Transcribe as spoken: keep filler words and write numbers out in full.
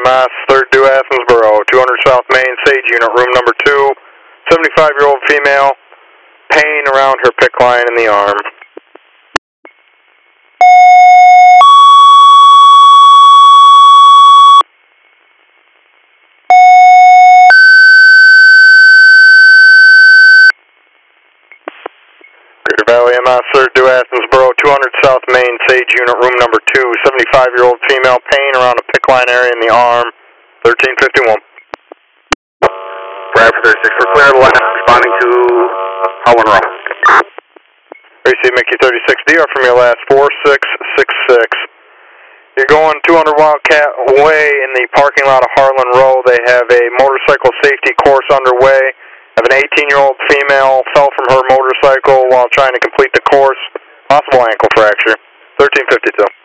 M S, third due Athensboro, two hundred South Main, Sage Unit, room number two, seventy-five-year-old female, pain around her PICC line in the arm. Greater Valley M S, third due Athensboro, two hundred South Main, Sage Unit, room number two, seventy-five-year-old female, pain around a PICC line area in the arm, thirteen fifty-one. Brad for thirty-six, we're clear of the line, responding to Howland Row. R C Mickey thirty-six D R from your last four six six six. You're going two hundred Wildcat Way in the parking lot of Harlan Row. They have a motorcycle safety course underway. Have an eighteen-year-old female fell from her motorcycle while trying to complete the course. Possible ankle fracture. thirteen fifty-two.